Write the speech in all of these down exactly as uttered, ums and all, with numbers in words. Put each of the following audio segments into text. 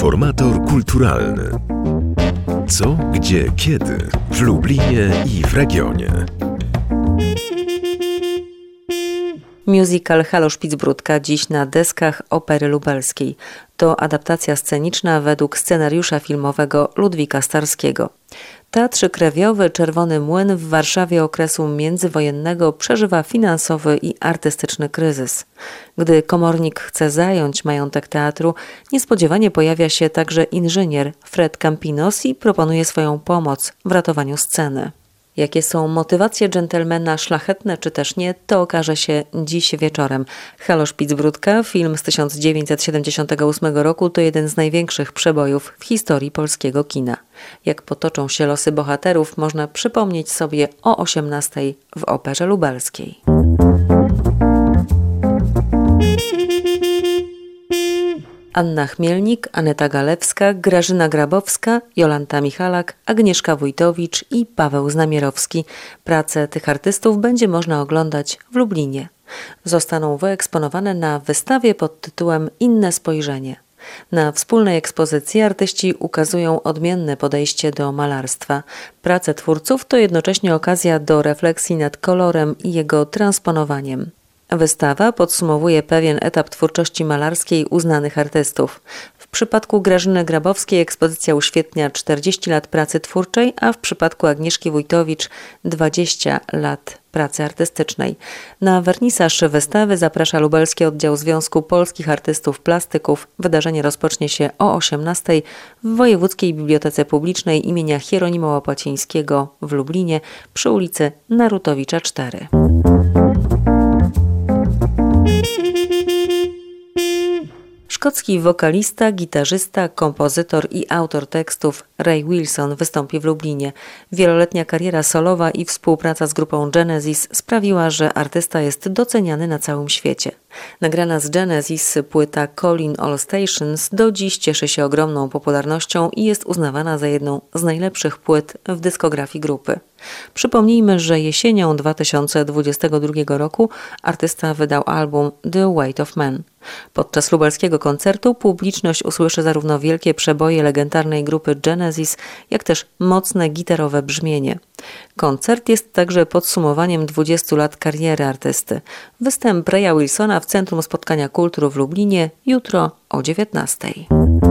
Informator kulturalny. Co, gdzie, kiedy w Lublinie i w regionie. Musical Halo Szpicbródka dziś na deskach Opery Lubelskiej. To adaptacja sceniczna według scenariusza filmowego Ludwika Starskiego. Teatr Krewiowy Czerwony Młyn w Warszawie okresu międzywojennego przeżywa finansowy i artystyczny kryzys. Gdy komornik chce zająć majątek teatru, niespodziewanie pojawia się także inżynier Fred Campinos i proponuje swoją pomoc w ratowaniu sceny. Jakie są motywacje dżentelmena, szlachetne czy też nie, to okaże się dziś wieczorem. Halo Szpicbródka, film z tysiąc dziewięćset siedemdziesiątego ósmego roku, to jeden z największych przebojów w historii polskiego kina. Jak potoczą się losy bohaterów, można przypomnieć sobie o osiemnastej w Operze Lubelskiej. Anna Chmielnik, Aneta Galewska, Grażyna Grabowska, Jolanta Michalak, Agnieszka Wójtowicz i Paweł Znamierowski. Pracę tych artystów będzie można oglądać w Lublinie. Zostaną wyeksponowane na wystawie pod tytułem Inne spojrzenie. Na wspólnej ekspozycji artyści ukazują odmienne podejście do malarstwa. Prace twórców to jednocześnie okazja do refleksji nad kolorem i jego transponowaniem. Wystawa podsumowuje pewien etap twórczości malarskiej uznanych artystów. W przypadku Grażyny Grabowskiej ekspozycja uświetnia czterdzieści lat pracy twórczej, a w przypadku Agnieszki Wójtowicz dwadzieścia lat pracy artystycznej. Na wernisaż wystawy zaprasza Lubelski Oddział Związku Polskich Artystów Plastyków. Wydarzenie rozpocznie się o osiemnastej w Wojewódzkiej Bibliotece Publicznej imienia Hieronima Łopacińskiego w Lublinie przy ulicy Narutowicza cztery. Szkocki wokalista, gitarzysta, kompozytor i autor tekstów Ray Wilson wystąpi w Lublinie. Wieloletnia kariera solowa i współpraca z grupą Genesis sprawiła, że artysta jest doceniany na całym świecie. Nagrana z Genesis płyta Calling All Stations do dziś cieszy się ogromną popularnością i jest uznawana za jedną z najlepszych płyt w dyskografii grupy. Przypomnijmy, że jesienią dwa tysiące dwudziestego drugiego roku artysta wydał album The Weight of Man. Podczas lubelskiego koncertu publiczność usłyszy zarówno wielkie przeboje legendarnej grupy Genesis, jak też mocne gitarowe brzmienie. Koncert jest także podsumowaniem dwudziestu lat kariery artysty. Występ Raya Wilsona w Centrum Spotkania Kultury w Lublinie jutro o dziewiętnastej.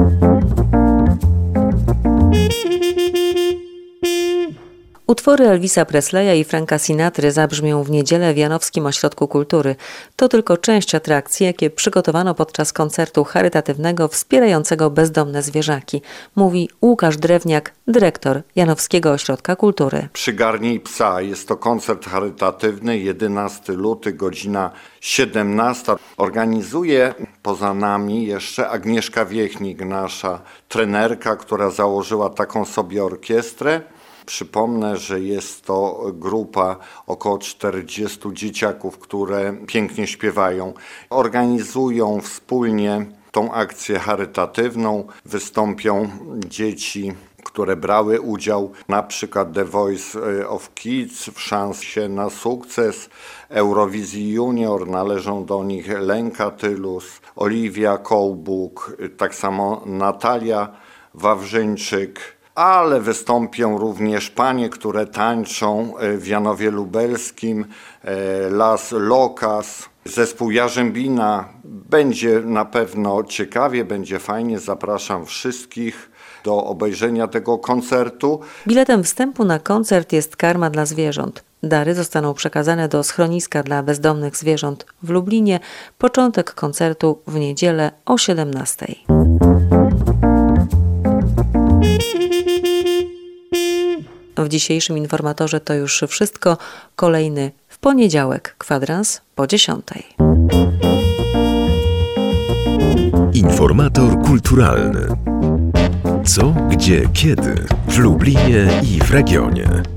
Utwory Elvisa Presleya i Franka Sinatry zabrzmią w niedzielę w Janowskim Ośrodku Kultury. To tylko część atrakcji, jakie przygotowano podczas koncertu charytatywnego wspierającego bezdomne zwierzaki, mówi Łukasz Drewniak, dyrektor Janowskiego Ośrodka Kultury. Przygarnij psa. Jest to koncert charytatywny, jedenastego lutego, godzina siedemnasta. Organizuje poza nami jeszcze Agnieszka Wiechnik, nasza trenerka, która założyła taką sobie orkiestrę. Przypomnę, że jest to grupa około czterdziestu dzieciaków, które pięknie śpiewają. Organizują wspólnie tą akcję charytatywną. Wystąpią dzieci, które brały udział, na przykład The Voice of Kids w szansie na sukces, Eurowizji Junior, należą do nich Lenka Tylus, Oliwia Kołbuk, tak samo Natalia Wawrzyńczyk. Ale wystąpią również panie, które tańczą w Janowie Lubelskim, Las Locas, zespół Jarzębina. Będzie na pewno ciekawie, będzie fajnie. Zapraszam wszystkich do obejrzenia tego koncertu. Biletem wstępu na koncert jest karma dla zwierząt. Dary zostaną przekazane do schroniska dla bezdomnych zwierząt w Lublinie. Początek koncertu w niedzielę o siedemnastej. W dzisiejszym informatorze to już wszystko. Kolejny w poniedziałek, kwadrans po dziesiątej. Informator kulturalny. Co, gdzie, kiedy w Lublinie i w regionie.